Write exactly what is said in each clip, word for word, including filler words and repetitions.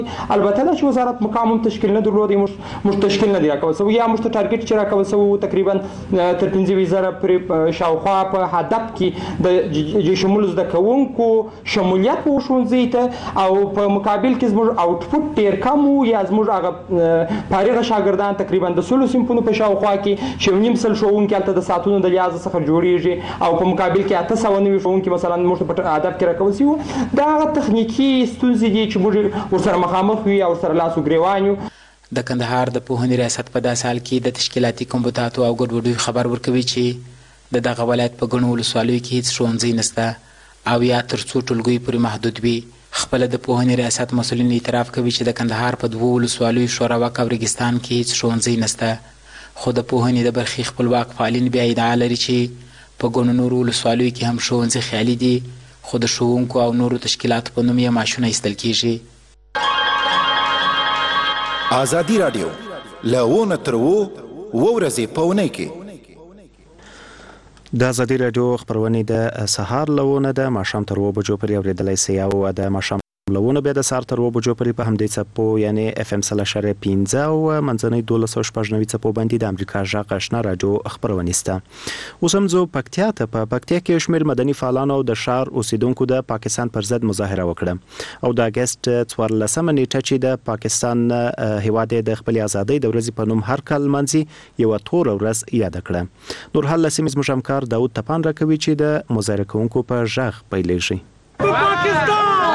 البته دا چې وزارت مقام تشکیل نه درلود، موږ تشکیل نه دی راکول سوی، یا موږ ته ټارګټ چې راکول سوی تقریبا تر پنځه ویشت زره پرې شاوخوا په هدف کې د شمول زده کوونکو شمولیت و ښوونځي ته، او په مقابل کې زموږ آوټپوټ ډېر کم و، یا زموږ هغه فارغه شاګردان تقریبا د سلو صنفونو په شاوخوا کې چې نیم سل ښوونکي هلته د ساعتونو د لحاظه څخه جوړېږي، او په مقابل کې اته سوه نوي ښوونکي مثلا موږ ته په هدف کې راکول سوي. دا هغه تخنیکي ستونزې دي چې موږ ورسره مخامخ وي او سره لاس وګریوان یو. د کندهار د پوهنې ریاست په داسې حال کې د تشکیلاتي کمبوداتو او ګډوډیو خبر ورکوي چې د دغه ولایت په ګڼو ولسوالیو کې هیڅ ښوونځی نشته، او یا تر څو ټولګیو پورې محدود وي. خپله د پوهنې ریاست مسؤلین اعتراف کوي چې د کندهار په دوو ولسوالیو شوراوک او ریګستان کې هیڅ ښوونځی نشته، خو د پوهنې د برخې خپلواک فعالین بیا ادعا لري چې په ګڼو نورو ولسوالیو کې هم ښوونځي خیالي دي، خو د ښوونکو او نورو تشکیلاتو په نوم یې معاشونه ایستل کیږي. ازادي راډیو له ونه تر اوو اوه ورځې په اونۍ کې د ازادي راډیو خپرونې د سهار له ونه د ماښام تر اوه بجو پورې اورېدلی سئ، او د ماښام لونه بیا د سهار تر اوه بجو پورې په همدې څپو یعنې اف ام سل اشاریه پنځه او منځنۍ دولس سوه شپږ نوي څپو باندې د امریکا غږ آشنا راډیو خپرونې سته. اوس هم ځو پکتیا ته. په پکتیا کې شمېر مدني فعالانو د ښار اوسیدونکو د پاکستان پر ضد مظاهره وکړه، او د اګست څوارلسمه نیټه چې د پاکستان هیواد د خپلې ازادۍ د ورځې په نوم هر کال لمانځي یوه توره ورځ یاده کړه. نورحال له سیمې زموږ همکار داود تپان راکوي چې د مظاهره کوونکو په غږ پیلېږي.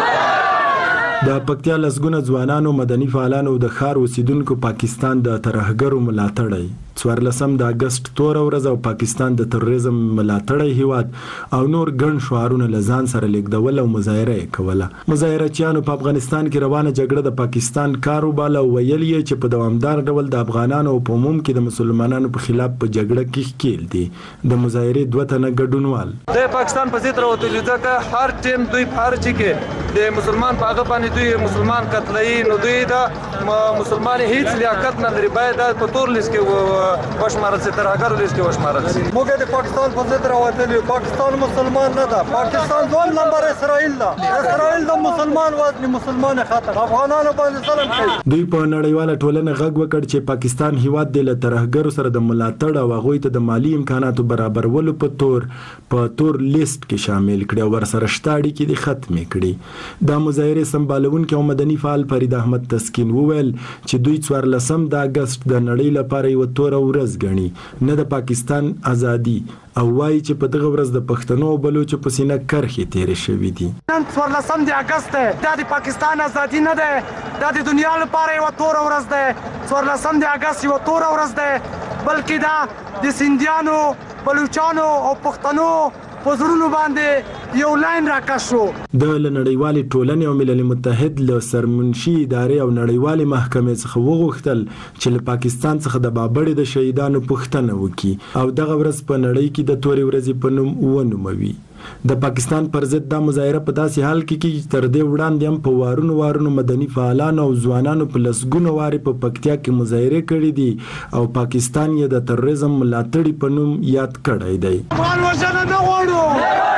د پکتیا لسګونه ځوانانو مدني فعالانو د ښار اوسیدونکو پاکستان د ترهګرو ملاتړی څوارلسم د اګست توره ورځ او پاکستان د تروریزم ملاتړی هیواد او نور ګڼ شعارونه له ځان سره لیږدول او مظاهره یې کوله. مظاهرچیانو په افغانستان کې روانه جګړه د پاکستان کار وباله او ویل یې چې په دوامدار ډول د افغانانو په عموم کې د مسلمانانو په خلاف په جګړه کې ښکیل دي. د مظاهرې دوه تنه ګډونوال د پاکستان په ضد راوتلي، ځکه هر ټیم دوی په هر چي کې د مسلمان په هغه باندې دوی مسلمان قتلوي، نو دوی د مسلمان هیڅ لیاقت نه لري، باید په تور لیست کې وشمارل شي، ترهګرو لیست کې وشمارل شي. موږ د پاکستان په ضد راوتلي، پاکستان مسلمان نه ده، پاکستان دوم نمبر اسرائیل ده، اسرائیل د مسلمان وزن مسلمان خطر افغانانو باندې ظلم کوي. دوی په نړیواله ټولنه غږ وکړ چې پاکستان هیواد د ترهګرو سره د ملاتړ او هغوی ته د مالی امکاناتو برابرولو په تور په تور لیست کې شامل کړي او ورسره شته اړیکې دې ختمې کړي. د مظاهرې سمبالونکي او مدني فعال فرید احمد تسکین وویل چې دوی څوارلسم د اګست د نړۍ لپاره یوه توره ورځ ګڼي، نه د پاکستان ازادي، او وایي چې په دغه ورځ د پښتنو او بلوچو په سینه کرښې تېرې شوي دي. نن څوارلسم د اګست دی، دا د پاکستان ازادي نه دی، دا د دنیا لپاره یوه توره ورځ دی. څوارلسم د اګست یوه توره ورځ دی، بلکې دا د سیندیانو، بلوچانو او پښتنو په زړونو باندې یو لاین راکش شو. د نړیوالې ټولنې او ملل متحد له سرمنشي ادارې او نړیوالې محکمې څخه وغوښتل چې له پاکستان څخه د بابړې د شهیدانو پوښتنه وکړي او دغه ورځ په نړۍ کې د تورې ورځې په نوم ونوموي. د پاکستان پر ضد دا مظاهره په داسې حال کې کې تر دې وړاندې هم په وارونو وارونو مدني فعالانو او ځوانانو په لسګونو وارې په پکتیا کې مظاهرې کړې دي او پاکستان یې د تروریزم ملاتړي په نوم یاد کړی دی. افغان وژنه نه غواړو،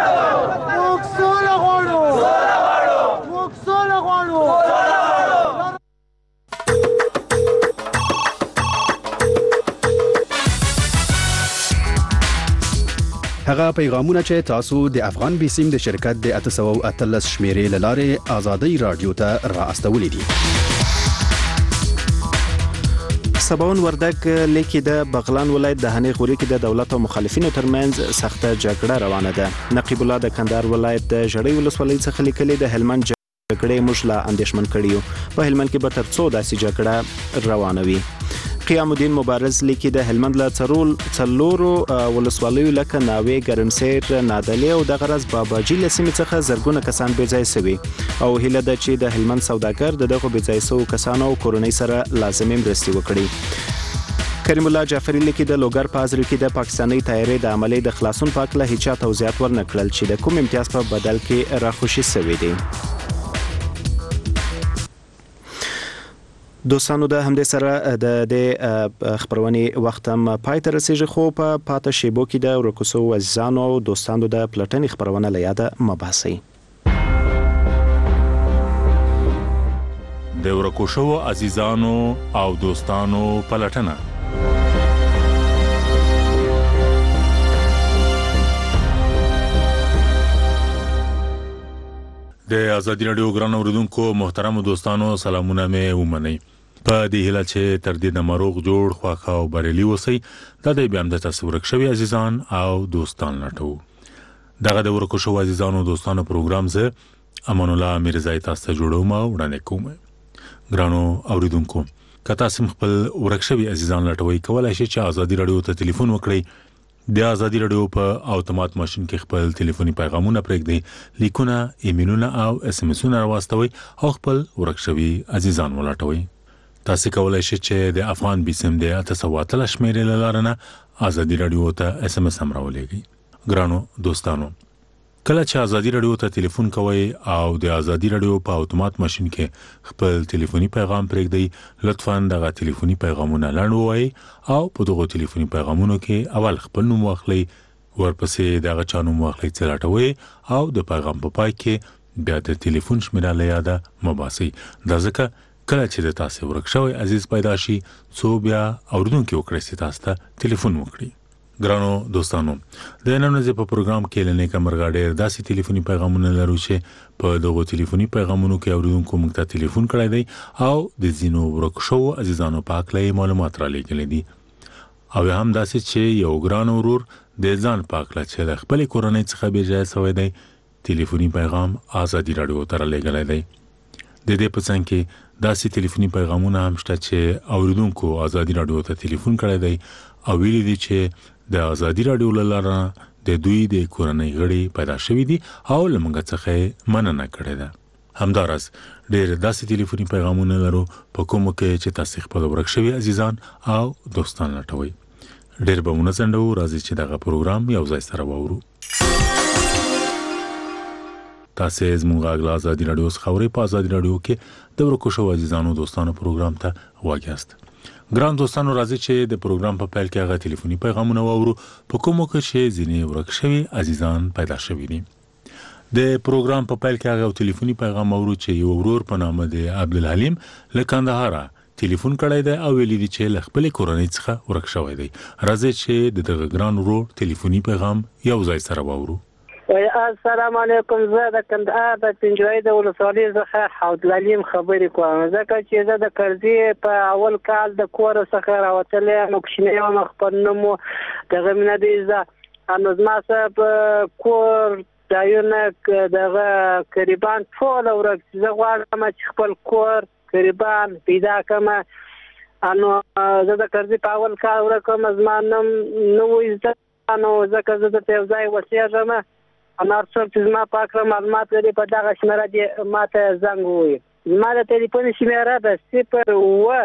موږ سوله غواړو، موږ سوله غواړو. هغه پیغامونه چې تاسو د افغان بیسیم د شرکت د اته سوه اتلس شمیرې له لارې ازادۍ راډیو ته را استولي دي. سباون وردک لیکي د بغلان ولایت د هنی غوري کې د دولت او مخالفینو ترمنځ سخته جګړه روانه ده. نقیب الله د کندهار ولایت د ژړۍ ولسوالۍ څخه لیکلي د هلمند جګړې موږ لا اندېښمن کړي په هلمند کې به تر څو داسې جګړه روانه وي. قیام الدین مبارز لیکي د هلمند له څلورو څلورو ولسوالیو لکه ناوې، ګرمسیر، نادلې او دغه راز باباجي له سیمې څخه زرګونه کسان بېځایه سوي او هیله ده چې د هلمند سوداګر د دغو بېځایه سوو کسانو او کورنۍ سره لازمي مرستې وکړي. کریم الله جعفری لیکي د لوګر په حاضر کې د پاکستاني تیارې د عملې د خلاصون په هکله هیچا توضیحات ورنه کړل چې د کوم امتیاز په بدل کې راخوشي سوي دي. دوستانو د همدې سره د دې خبرونې وخت هم پای ته رسیږي، خو په پاته شیبو کې د ورکوسو عزیزانو او دوستانو د پلټنې خبرونه له یاده مه باسئ. د ورکو شوو عزیزانو او دوستانو پلټنه. د ازادي رادیو ګران اوریدونکو محترم دوستانو سلامونه مې ومنئ. په دې هیله چې تر دې د مروغ جوړ خواخا او بریالي اوسئ. دا د بیا هم د تاسو ورک شوي عزیزان او دوستان لټو. دغه د ورکو شوو عزیزانو دوستانو پروګرام زه امان الله میرزای تاسو ته جوړوم او وړاندې کوم. ګرانو اوریدونکو که تاسو خپل ورک شوي عزیزان لټوي کولای شئ چې ازادي رادیو ته ټلیفون وکړئ. د ازادي رادیو په اتومات ماشين کې خپل ټلیفوني پیغامونه پرېږدئ، لیکونه، ایمیلونه او اس ام اسونه راوستوي او خپل ورک شوي عزیزان ولټوي. تاسو کولای شئ چې د افغان بیسم د اته سوه اتلس شمیرې له لارې نه ازادي رادیو ته اس ام اس هم راولېږئ. ګرانو دوستانو کله چې ازادي رادیو ته ټلیفون کوئ او د ازادي رادیو په اتومات ماشين کې خپل ټلیفوني پیغام پرېږدئ، لطفاً دغه ټلیفوني پیغامونه لنډ ووایئ او په دغه ټلیفوني پیغامونو کې اول خپل نوم واخلئ، ورپسې دغه چا نوم واخلئ چې لټوئ او د پیغام په پای کې بیا د ټلیفون شمیره له یاده مه باسئ. دا ځکه کله چې د تاسو ورک شوی عزیز پیدا شي څو بیا اوریدونکي وکړي چې تاسو ته ټلیفون وکړي. ګرانو دوستانو د نن ورځې په پروګرام کې لنې کمرګا ډېر داسې ټلیفوني پیغامونه لرو چې په دغه ټلیفوني پیغامونو کې اوریدونکو موږ ته ټلیفون کړی دی او د ځینو ورک شوو عزیزانو په اړه معلومات را لېږلي دي او هم داسې چې یو ګران ورور د ځان په اړه چې د خپلې کورنۍ څخه بې ځایه شوی دی ټلیفوني پیغام ازادي رادیو ته را لېږلی دی. د دې په څنګ کې داسې ټلیفوني پیغامونه هم شته چې اوریدونکو ازادي رادیو ته ټلیفون کړی دی او ویلي دي چې د ازادي رادیو له لارې د دوی د کورنۍ غړي پیدا شوي دي او له موږ څخه مننه کړې ده. همداراز ډېر داسې ټلیفوني پیغامونه لرو په کومو کې چې تاسو خپل ورک شوي عزیزان او دوستان لټوي. ډېر به مونږ څنډو راځي چې دغه پروګرام یو ځای سره وورو. تاسو زموږ غږ ازادي رادیو څخه اورئ. په ازادي رادیو کې د ورکو شوو عزیزانو دوستانو پروګرام ته واګیاست. ګران دوستانو راځي چې د پروګرام په پیل کې هغه ټلیفوني پیغامونه واورو په کومو کې چې ځینې ورک شوي عزیزان پیدا شوي دي. د پروګرام په پیل کې هغه ټلیفوني پیغام اورو چې یو ورور په نامه د عبدالحلیم له کندهاره ټلیفون کړی دی او ویلي دي چې له خپلې کورنۍ څخه ورک شوی دی. راځي چې د دغه ګران ورور ټلیفوني پیغام یو ځای سره واورو. السلام علیکم. زه د کندهار د پنجوایي د ولسوالۍ څخه عبدالحلیم خبرې کوم. ځکه چې زه د کرزي په اول کال د کور څخه راوتلی یم، کوچنی یم، خپل نوم دغه مینه دی زه نو زما صاحب کور ځایونه دغه قریبان ټول ورک. زه غواړم چې خپل کور قریبان پیدا کړم. نو زه د کرزي په اول کال ورک یم، زما نوم نه و زده نو ځکه زه درته یو ځای اوسېږم. انار څوک چې زما په اړه معلومات لري په دغه شمیره دې ما ته زنګ ووایي. زما د ټلیفون شمیره ده صفر اووه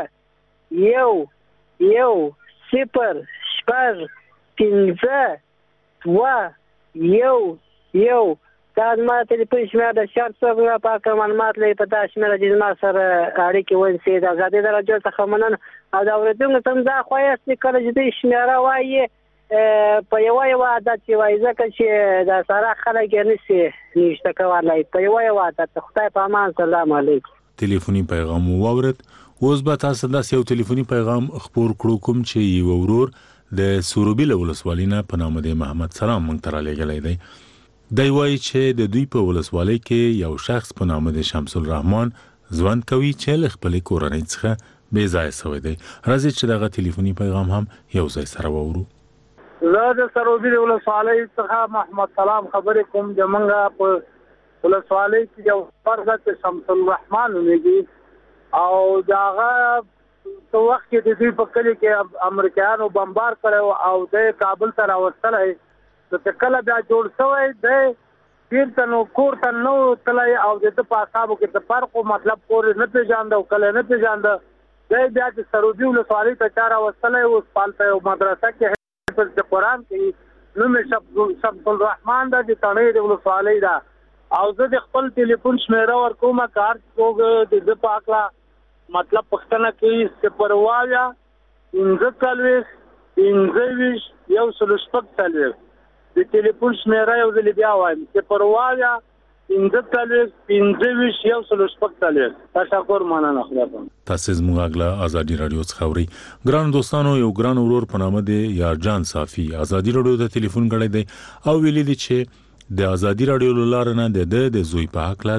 یو یو صفر شپږ پنځه دوه یو یو. دا زما د ټلیفون شمیره ده. شر څوک زما په اړه معلومات لري په دغه شمیره دې زما سره اړیکې ونیسي. د ازادۍ راډیو څخه مننه او د اورېدونکو ته هم دا خوښه چې کله چې دوی شمیره وایي په یو یو عادت چې وایي ځکه چې د سره خلک یې نشي نشته کولی. په یو یو عادت. خدای په امان. سلام علیکم. ټلیفوني پیغام واورید. اوس به تاسو داسې یو ټلیفوني پیغام خپور کړو کوم چې یو ورور د سروبي له ولسوالۍ نه په نامه د محمد سلام موږ ته رالیږلی دی. دی وایي چې د دوی په ولسوالۍ کې یو شخص په نامه د شمس الرحمن ژوند کوي چې له خپلې کورنۍ څخه بې ځایه شوی دی. راځئ چې دغه ټلیفوني پیغام هم یو ځای سره واورو. زه د سروبي د ولسوالۍ څخه محمد سلام خبرې کوم. زمونږ په ولسوالۍ کې یو فرد چې شمس الرحمن نومیږي او د هغه په وخت کې د دوی په کلي کې امریکایانو بمبار کړی او د کابل ته راوستلی. چې کله بیا جوړ شوی دی بیرته نو کور ته نه وتلی او د ده په اعصابو کې د فرق و مطلب کور یې نه پېژانده او کلی نه پېژانده. دی بیا د سروبي ولسوالۍ ته چا راوستلی اوس هلته یو مدرسه کې د قرآن کې نوم یې شمس الرحمن ده د تڼۍ د ولسوالۍ ده او زه د خپل ټلیفون شمیره ورکوم که هر څوک د ده په هکله مطلب پوښتنه کوي صفر اووه پنځه څلوېښت پنځه ویشت یو سل شپږ څلوېښت د ټلیفون شمیره یو ځلې بیا وایم صفر اووه پنځه څلوېښت پنځه ویشت یو سل شپږ څلوېښت. تشکر، مننه. خدا پامه. تاسو زموږ اغلا ازادي رادیو څخه اورئ. ګران دوستانو، یو ګران ورور په نامه دی یارجان صافي ازادي رادیو ته ټلیفون کړی دی او ویلي دی چې د ازادي رادیو لاره نه د د زوی په حق لا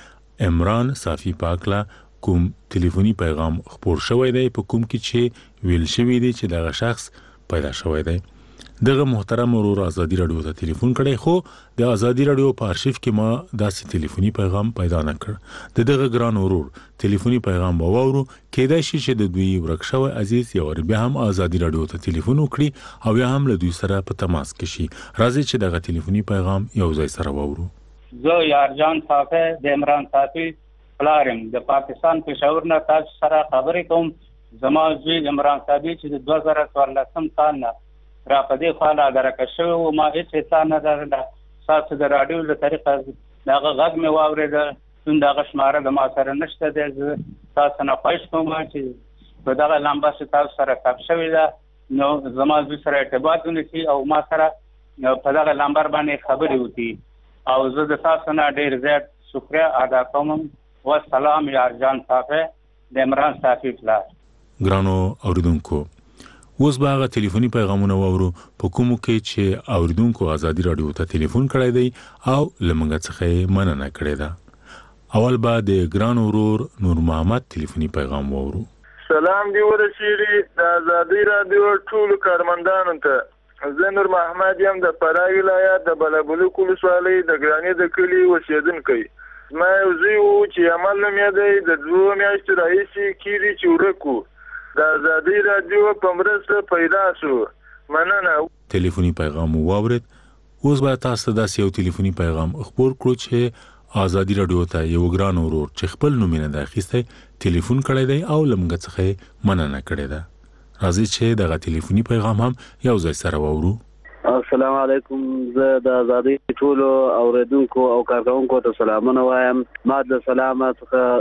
د عمران صافي په حق لا کوم ټلیفوني پیغام خبر شوی دی په کوم کې چې ویل شوی دی چې دغه شخص پیدا شوی دی. دغه محترم ورور ازادي رادیو ته ټلیفون کړی خو د ازادي رادیو په ارشیف کې ما داسې ټلیفوني پیغام پیدا نه کړ. د دغه ګران ورور ټلیفوني پیغام وورو کېدای شي چې د دوی ورکشوي عزیز یو بیا هم ازادي رادیو ته ټلیفون وکړي او یا هم له دوی سره په تماس کې شي. راځي چې دغه ټلیفوني پیغام یو ځای سره وورو. زه یارجان صافي د عمران صافي پلارم د پاکستان پېښور نه تاسو سره خبرې کوم. زما زوی عمران صافي چې د دوه زره څوارلسم کال نه را پدې خاله درکه شو او ما هیڅ څه نه درنه تاسو د رادیو له طریقه دغه غږ مې واورېد. څون دغه شماره د ما سره نشته دی. تاسو نه پېښ کوم چې په دغه لمبه چې تاسو سره کپ شوی ده نو زما د سره ارتباط ونیسي او ما سره په دغه لمبر باندې خبرې وکړي او زه د تاسو نه ډېر زیات شکریا ادا کوم. والسلام یارجان صافي د عمران صافي پلار. ګرانو اوریدونکو، اوس به هغه ټلیفوني پیغامونه واورو په کومو کې چې اوریدونکو ازادي رادیو ته ټلیفون کړی دی او لمنګ څخه مننه کړې ده. اول به د ګران ورور نور محمد ټلیفوني پیغام واورو. سلام دی ورسېږي د ازادي رادیو ټول کارمندانو ته. زه نور محمد یم د فراه ولایت د بلبلک ولسوالۍ د ګرانې د کلي اوسېدونکی. زما یو زوی و چې عمل نوم یې دی د دوه میاشتو راهیسې کیږي چې ورک و. د ازادي رادیو په مرسته پیدا شو. مننه. ټلیفوني پیغام واورید. اوس به تاسو داسې یو ټلیفوني پیغام خبر کړو چې ازادي رادیو ته یو ګران ورور چې خپل نوم نه اخیسته ټلیفون کړی دی او لمګ څخه مننه کړې ده. راځي چې دغه ټلیفوني پیغام هم یو ځای سره واورو. السلام علیکم. زه د ازادي ټولو اوریدونکو او کارکونکو ته سلامونه وایم. ما د سلامه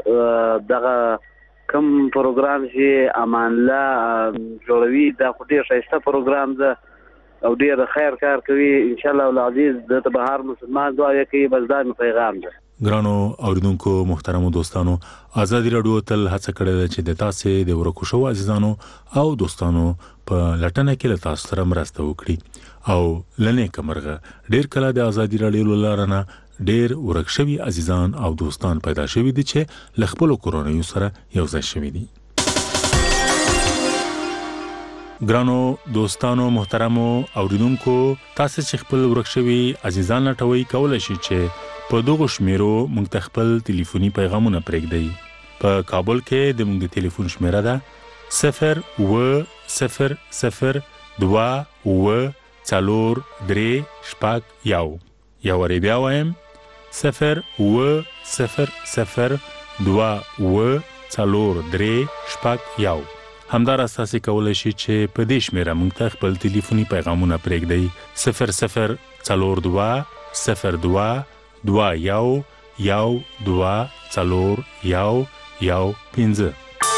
څخه دغه کوم پروګرام چې امان الله جوړوي دا خو ډېر ښایسته پروګرام ده او ډېر خیر کار کوي. ان شاء الله العزیز د بهر مسلمان دعا کوي. بس دا مې پیغام ده. ګرانو اوریدونکو محترمو دوستانو، ازادي رادیو تل هڅه کړې ده چې د تاسو د ورکو شو عزیزانو او دوستانو په لټنه کې له تاسو سره مرسته وکړي او لنه کمرغه ډېر کله د ازادي رادیو لارنه ډېر ورک شوي عزیزان او دوستان پیدا شوي دي چې له خپلو کورنیو سره یو ځای شوي دي. ګرانو دوستانو محترمو اوریدونکو، تاسو چې خپل ورک شوي عزیزان لټوي کولای شئ چې په دغه شمیرو موږ ته خپل ټلیفوني پیغامونه پرېږدئ. په کابل کې د موږ ټلیفون شمیره ده صفر اوه صفر صفر دوه اوه څلور درې شپږ یو. یو وری بیا وایم صفر اوه صفر صفر دوه اوه څلور درې شپږ یو. همدارس تاسو کولای شئ چې په دې شمیره موږ ته خپل ټلیفوني پیغامونه پرېږدئ. صفر صفر څلور دوه صفر دوه دوه یو یو دوه څلور یو یو پنځه.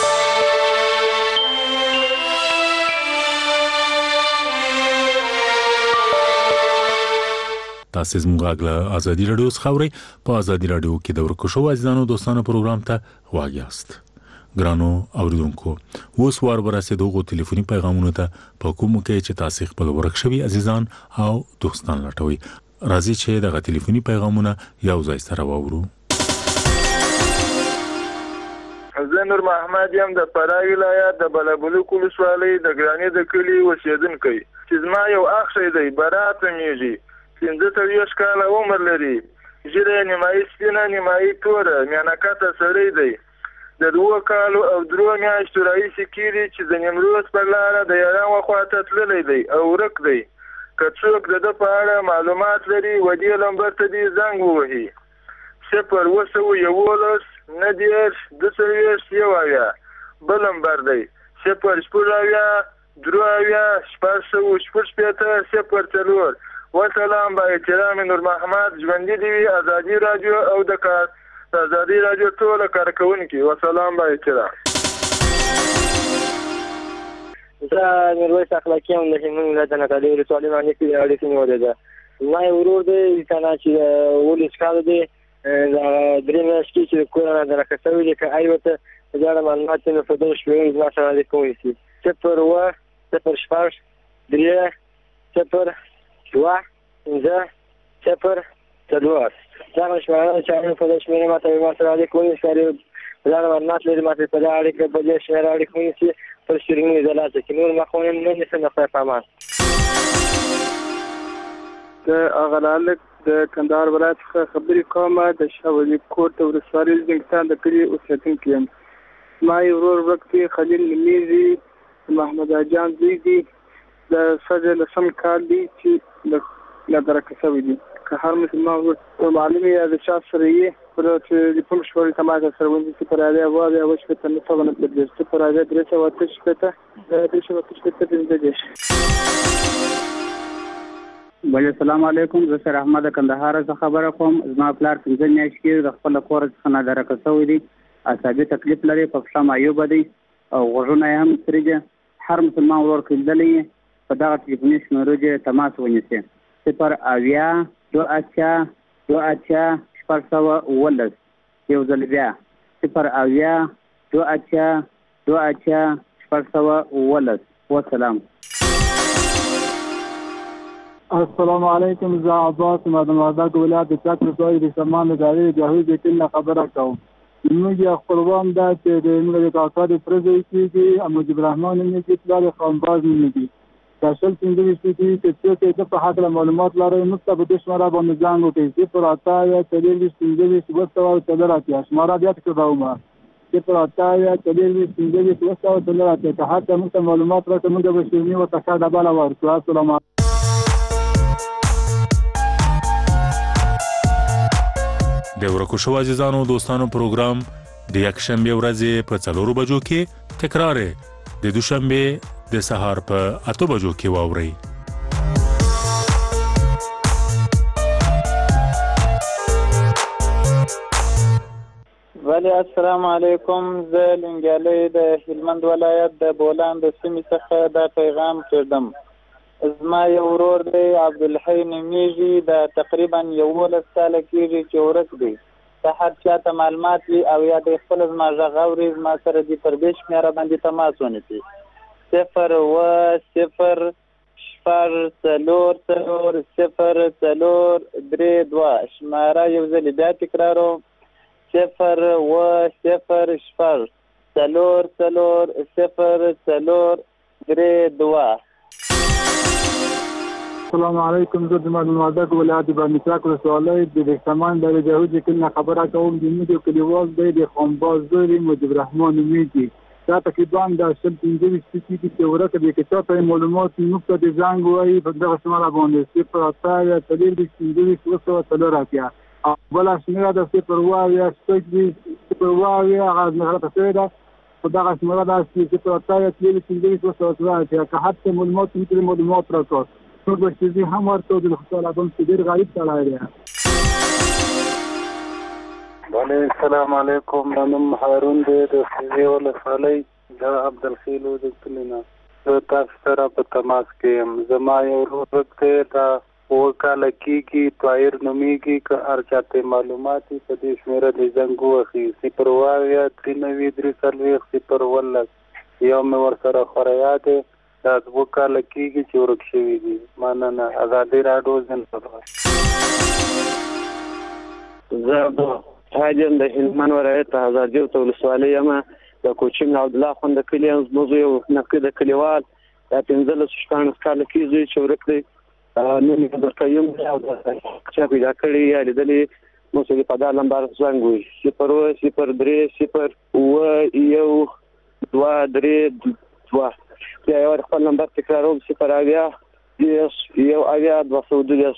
تاسو زموږ غږ ازادي رادیو څخه اورئ. په ازادي رادیو کې د ورکو شو عزیزانو دوستانو پروګرام ته واګیاست. ګرانو اوریدونکو، اوس وار ورسېدو غو ټلیفوني پیغامونو ته په کومو کې چې تاسو خپل ورک شوي عزیزان او دوستان لټوي. راځي چې دغه ټلیفوني پیغامونه یو ځای سره واورو. زه نور محمد یم د فراه ولایت د بلبلک ولسوالۍ د ګرانې د کلي اوسېدونکی. چې زما یو اخ شی دی برات میږي پنځه څلوېښت کاله عمر لري. ژیره نیمایي سپینه نیمایي توره میانکته سړی دی. د دوه کالو او درو میاشتو راهیسې کېږي چې د نیمروز پر لاره د ایران وخواته تللی دی او ورک دی. که څوک د ده په اړه معلومات لري و دې لمبر ته دې زنګ ووهي. صفر اوه سوه یولس نهه دېرش دوه څلوېښت یو اویا. بل نمبر دی صفر شپږ اویا درې اویا شپږ سوه شپږ شپېته صفر څلور. وسلام با احترام نور محمد. ژوندي دې وي ازادي رادیو او د کار د ازادي رادیو ټول کارکونکي. وسلام با احترام. زه میرویس اخلاقی هم د هلمند ولایت د نادعلي ولسوالۍ باندې کې اړیکې نیولې ده. زما یو ورور دی که نه چې اوولس کاله دی درې میاشتې چې د کور نه درکه شوي دي که البته په دې اړه معلومات نو په دغه شمېرې زما سره اړیکه ونیسي صفر اووه صفر شپږ درې صفر دوه پنځه صفر څلور دغه شمېره چې اړین په دغه شمېرې ماته ما سره اړیکه ونیسي په دغه معلومات لري ماته په دغه اړیکه په دې شمېره اړیکه ونیسي پر شیرینو اضلاع کې نور مخونه نه نیسم د خدای په امان د اغه لالک د کندهار ولایت څخه خبرې کوم د شاه ولی کوټ ولسوالۍ زنګستان د کلي اوسېدونکی یم ما یو ورور وکتي خلیل نمیزي محمد جان زوی دي د سجل لسم کال دي چې لا درکه شوی دي که هر مسلمان ورته معلومه یا د چا سره یې پر چې د کوم شوري تماشه سره ونی چې پر اړه واده او شپه ته نو څنګه په دې چې پر اړه درې څه وته شپه ته د دې شپه ته شپه ته دې بل السلام علیکم زه سره احمد کندهار څخه خبره کوم زما پلار څنګه نیاش کې د خپل کور څخه نه درکه شوی دي اصابي تکلیف لري په فشا معیوب دي او غوږونه هم سریږي هر مسلمان ورور کېدلې په دغه ټلیفوني شمېرو کې تماس ونیسي صفر اویا دو اچا دو اچا شپږ سوه اوولس یو ځل بیا صفر اویا دو اچا دو اچا شپږ سوه اوولس وسلام السلام علیکم زه عباس ما د وردګ ولایت د چک ولسوالۍ د سلمان ادارې د جهوي بیتل نه خبره کوم موږ یو خپلوان دا چې د موږ د کاکا د پرځای کېږي مجيب الرحمن نومې چې پلار یې خانباز نومېږي دا شل پنځه ویشت دي چې څوک یې په هکله معلومات لري موږ ته په دې شماره باندې زنګ وکړئ صفر اته اویا څلور ویشت پنځه ویشت اووه سوه څلور اتیا شماره بیا تکرارومه صفر اته اویا څلور ویشت پنځه ویشت اووه سوه څلور اتیا که هلته موږ ته معلومات راکړه موږ به شیریني ورته ښه ډبله ورکړو السلام علیکم د ورکو شو عزیزانو دوستانو پروګرام د یکشنبه ورځې په څلورو بجو کې تکرار د دوشنبه د سهار په اته بجو کې واوري ولی السلام علیکم زه لنګیالۍ د هلمند ولایت د بولان د سیمې څخه دا پیغام کړم زما یو ورور دی عبدالحی نومیږي د تقریبا یولس کاله کېږي چې ورک دی که هر چاته معلومات وي او یا د خپل زما غږ اوري زما سره دې پر دې شمېره باندې تماس ونیسي صفر اووه صفر شپږ څلور څلور صفر څلور درې دوه شماره یو ځل بیا تکراروم صفر اووه صفر شپږ څلور څلور صفر څلور درې دوه السلام علیکم زه د وردګ ولایت د بندچاک ولسوالۍ د سلمان ادارې جهوي بیتل نه خبره کوم د موږ یو کلیوال دی د خانباز زوی مجيب الرحمن نومېږي دا تقریبا د شل پنځه ویشت کېږي چې ورکه دی که چاته معلومات موږ ته د زنګ وایي په دغه شماره باندې صفر اته اویا څلور ویشت پنځه ویشت اووه سوه څلور اتیا او بله شمېره ده صفر اووه اویا شپږ ویشت صفر اووه اویا هغه غلطه شوې ده په دغه شمېره ده چې صفر اته اویا څلور ویشت پنځه ویشت اووه سوه څلور اتیا که هر څه معلومات موږ ته معلومات راکړه نور به چیزی هم ورته د خوشحاله ابم چې ډېر غریب سړی دی بله السلام علیکم نوم هارون دی د سیزی ولسوالۍ د عبدالخیل د کلي نه زه تاسو سره په تماس کې یم زما یو ورور دی دا اووه کاله کېږي طاهر نومېږي که هر چاته معلومات وي په دې شمېره د زنګ ووهي صفر اووه اویا درې نوي درې څلوېښت صفر اوولس یو مې ورسره خوریا دی دا دوه کاله کېږي چې ورک شوي دي مننه ازادي راډیو زنده‌باد زه حاجی یم د هلمند ولایت ازادي ولسوالۍ یم د کوچین عبدالله خان د کلي یم زموږ یو نقي د کلیوال دا پنځلس شپاړس کاله کېږي چې ورک دی نوم یې درته یم او چا پیدا کړی یا لیدلی موږ ته په دا لمبر زنګ وایي صفر اووه صفر درې صفر اووه یو دوه درې دوه بیا یو خپل نمبر تکراروم صفر اویا دېرش یو اویا دوه سوه دېرش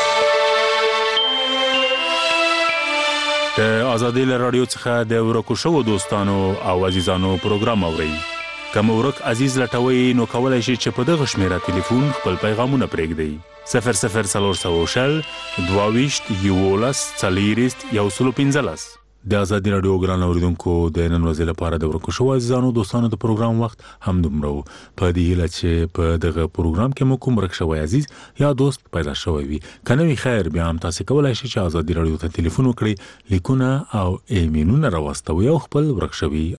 د ازادي رادیو څخه د ورکو شوو دوستانو او عزیزانو پروګرام اورئ کوم ورک عزیز لټوي نو کولای شي چې په دغه شمیره ټلیفون خپل پیغامونه پرېږدئ صفر صفر څلور سوه شل دوه ویشت یولس څلېرویشت یو سل پنځلس د ازادي رادیو ګران اوریدونکو د نن ورځې لپاره د ورکو شو عزیزانو دوستانو د پروګرام وخت هم دومره په دې هیله چې په دغه پروګرام کې مو کوم رښتوي عزیز یا دوست پیدا شوی وي کنه وی خیر بیا هم تاسو کولای شئ چې ازادي رادیو ته ټلیفون وکړئ لیکونه او ایمیلونه راوستوي او خپل ورکشوي